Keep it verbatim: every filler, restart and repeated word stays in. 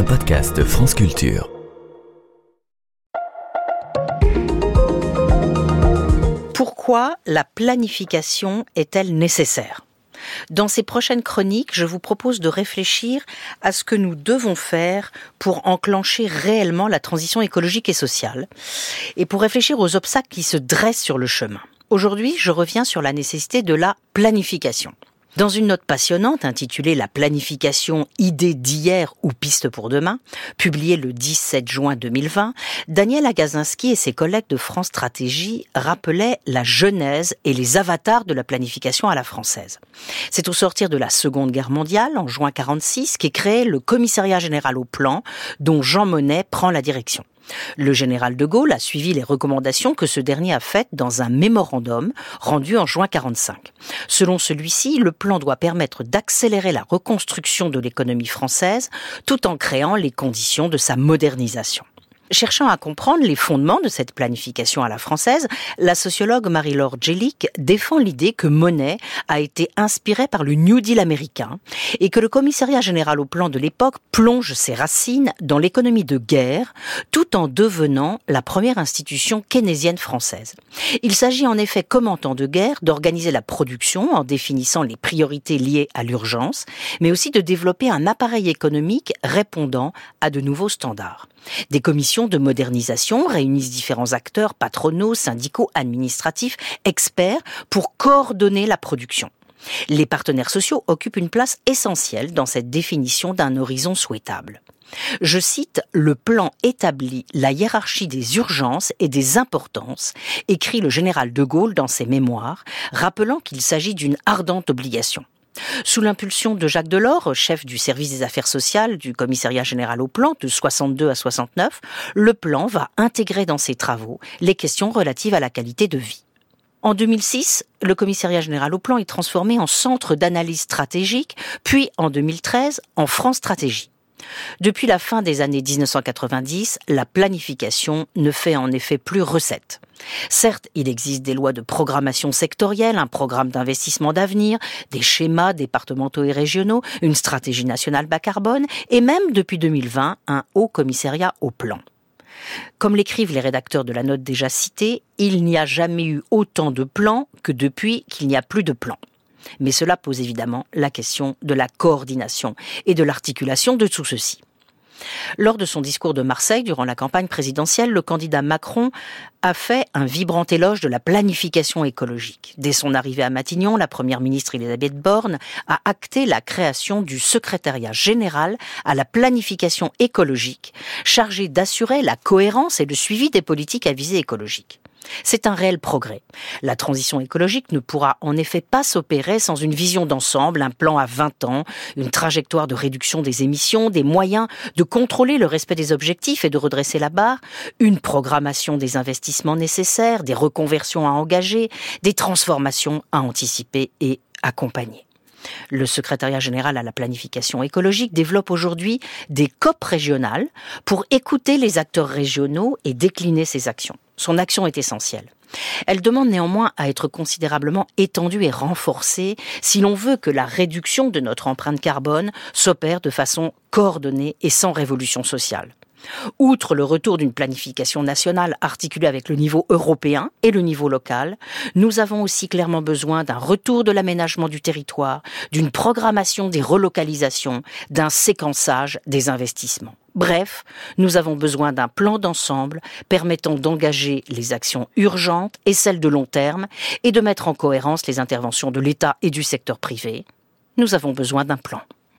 un podcast France Culture. Pourquoi la planification est-elle nécessaire ? Dans ces prochaines chroniques, je vous propose de réfléchir à ce que nous devons faire pour enclencher réellement la transition écologique et sociale, et pour réfléchir aux obstacles qui se dressent sur le chemin. Aujourd'hui, je reviens sur la nécessité de la planification. Dans une note passionnante intitulée « La planification, idée d'hier ou piste pour demain », publiée le dix-sept juin deux mille vingt, Daniel Agazinski et ses collègues de France Stratégie rappelaient la genèse et les avatars de la planification à la française. C'est au sortir de la Seconde Guerre mondiale, en juin quarante-six, qu'est créé le Commissariat général au plan, dont Jean Monnet prend la direction. Le général de Gaulle a suivi les recommandations que ce dernier a faites dans un mémorandum rendu en juin quarante-cinq. Selon celui-ci, le plan doit permettre d'accélérer la reconstruction de l'économie française tout en créant les conditions de sa modernisation. Cherchant à comprendre les fondements de cette planification à la française, la sociologue Marie-Laure Jellick défend l'idée que Monnet a été inspiré par le New Deal américain et que le Commissariat général au plan de l'époque plonge ses racines dans l'économie de guerre tout en devenant la première institution keynésienne française. Il s'agit en effet, comme en temps de guerre, d'organiser la production en définissant les priorités liées à l'urgence, mais aussi de développer un appareil économique répondant à de nouveaux standards. Des commissions de modernisation réunissent différents acteurs patronaux, syndicaux, administratifs, experts pour coordonner la production. Les partenaires sociaux occupent une place essentielle dans cette définition d'un horizon souhaitable. Je cite « Le plan établit la hiérarchie des urgences et des importances », écrit le général de Gaulle dans ses mémoires, rappelant qu'il s'agit d'une ardente obligation. Sous l'impulsion de Jacques Delors, chef du service des affaires sociales du Commissariat général au plan de soixante-deux à soixante-neuf, le plan va intégrer dans ses travaux les questions relatives à la qualité de vie. En deux mille six, le Commissariat général au plan est transformé en centre d'analyse stratégique, puis en deux mille treize en France Stratégie. Depuis la fin des années dix-neuf cent quatre-vingt-dix, la planification ne fait en effet plus recette. Certes, il existe des lois de programmation sectorielle, un programme d'investissement d'avenir, des schémas départementaux et régionaux, une stratégie nationale bas carbone et même, depuis deux mille vingt, un haut commissariat au plan. Comme l'écrivent les rédacteurs de la note déjà citée, il n'y a jamais eu autant de plans que depuis qu'il n'y a plus de plans. Mais cela pose évidemment la question de la coordination et de l'articulation de tout ceci. Lors de son discours de Marseille, durant la campagne présidentielle, le candidat Macron a fait un vibrant éloge de la planification écologique. Dès son arrivée à Matignon, la première ministre Elisabeth Borne a acté la création du secrétariat général à la planification écologique, chargé d'assurer la cohérence et le suivi des politiques à visée écologique. C'est un réel progrès. La transition écologique ne pourra en effet pas s'opérer sans une vision d'ensemble, un plan à vingt ans, une trajectoire de réduction des émissions, des moyens de contrôler le respect des objectifs et de redresser la barre, une programmation des investissements nécessaires, des reconversions à engager, des transformations à anticiper et accompagner. Le secrétariat général à la planification écologique développe aujourd'hui des C O P régionales pour écouter les acteurs régionaux et décliner ses actions. Son action est essentielle. Elle demande néanmoins à être considérablement étendue et renforcée si l'on veut que la réduction de notre empreinte carbone s'opère de façon coordonnée et sans révolution sociale. Outre le retour d'une planification nationale articulée avec le niveau européen et le niveau local, nous avons aussi clairement besoin d'un retour de l'aménagement du territoire, d'une programmation des relocalisations, d'un séquençage des investissements. Bref, nous avons besoin d'un plan d'ensemble permettant d'engager les actions urgentes et celles de long terme et de mettre en cohérence les interventions de l'État et du secteur privé. Nous avons besoin d'un plan.